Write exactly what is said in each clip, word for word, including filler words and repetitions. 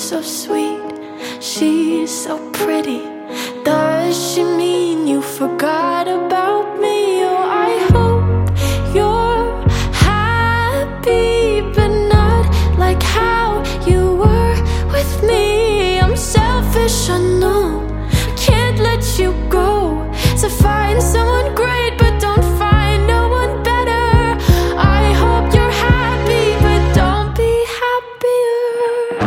so sweet, she's so pretty. Does she mean you forgot about me? Oh, I hope you're happy, but not like how you were with me. I'm selfish, I know, I can't let you go. So find someone great, but don't find no one better. I hope you're happy, but don't be happier.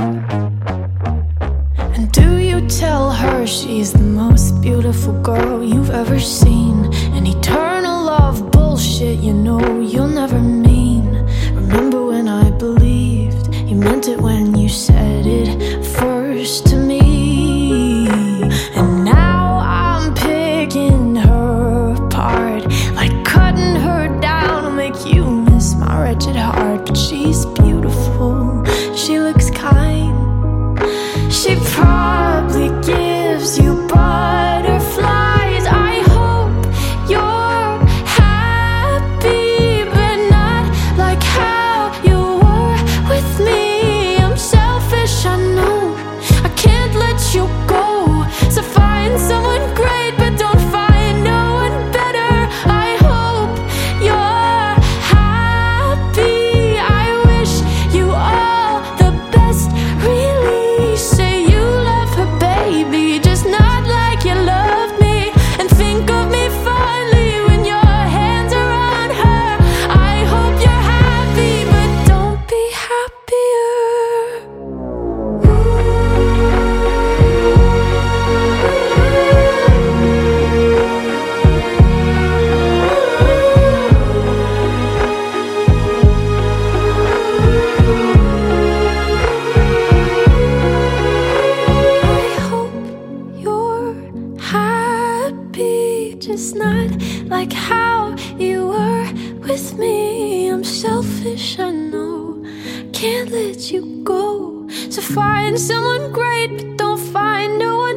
And do you tell her she's the most beautiful girl you've ever seen? An eternal love bullshit, you know you'll never mean. Remember when I believed you meant it when you said it first to me? And now I'm picking her apart, like cutting her down to make you miss my wretched heart. But she's beautiful, she looks kind, she probably gives you butterflies. I hope you're happy, but not like how you were with me. I'm selfish, I know, I can't let you go. So find someone great, but don't find no one better. I hope you're happy, I wish you all the best. Really say you love her, baby, just not like you loved me. And think of me fondly when your hands are on her. I hope you're happy, but don't be happier. I hope you're happy, just not like how you were with me. I'm selfish, I know, can't let you go. So find someone great, but don't find no one